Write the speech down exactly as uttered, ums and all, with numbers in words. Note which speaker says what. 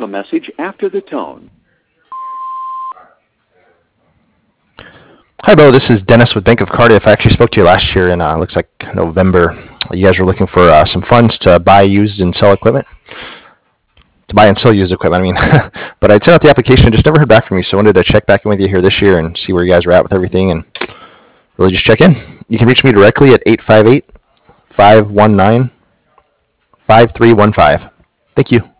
Speaker 1: a message after the tone.
Speaker 2: Hi, Bo. This is Dennis with Bank of Cardiff. I actually spoke to you last year in, uh, looks like November. You guys were looking for uh, some funds to buy used and sell equipment. To buy and sell used equipment, I mean. But I'd sent out the application, just never heard back from you, so I wanted to check back in with you here this year and see where you guys were at with everything and really just check in. You can reach me directly at eight five eight, five one nine, five three one five. Thank you.